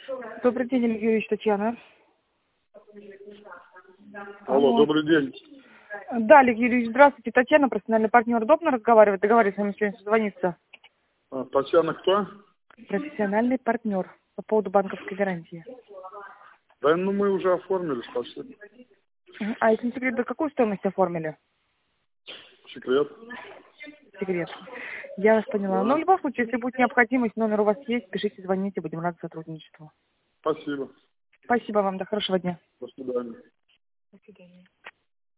Добрый день, Илья Юрьевич, Татьяна. Алло, добрый день. Да, Олег Юрьевич, здравствуйте. Татьяна, профессиональный партнер. Удобно разговаривать? Договорились с вами сегодня созвониться. Татьяна кто? Профессиональный партнер по поводу банковской гарантии. Да, ну мы уже оформили, спасибо. А если не секрет, до какую стоимость оформили? Секрет. Секрет. Я вас поняла. Да. Но в любом случае, если будет необходимость, номер у вас есть, пишите, звоните, будем рады сотрудничеству. Спасибо. Спасибо вам, до хорошего дня. До свидания. До свидания.